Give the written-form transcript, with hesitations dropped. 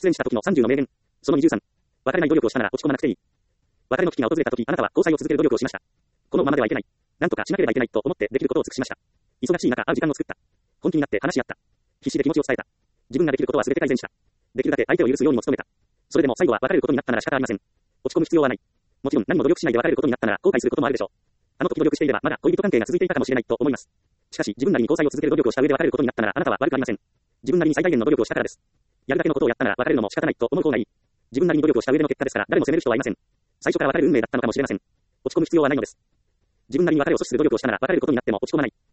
演した時の30の名言。その23。別れない努力をしたなら落ち込まなくていい。別れの危機が訪れた時、あなたは交際を続ける努力をしました。このままではいけない。なんとかしなければいけないと思ってできることを尽くしました。忙しい中、会う時間を作った。本気になって話し合った。必死で気持ちを伝えた。自分ができることは全て改善した。できるだけ相手を許すようにも努めた。それでも最後は別れることになったなら仕方ありません。落ち込む必要はない。もちろん何も努力しないで別れることになったなら後悔することもあるでしょう。あの時努力していればまだ恋人関係が続いていたかもしれないと思います。しかし自分なりに交際を続ける努力をした上で別れることになったならあなたは悪くありません。自分なりに最大限の努力をしたからです。やるだけのことをやったなら別れるのも仕方ないと思う方がいい。自分なりに努力をした上での結果ですから誰も責める人はいません。最初から別れる運命だったのかもしれません。落ち込む必要はないのです。自分なりに別れを阻止する努力をしたなら別れることになっても落ち込まない。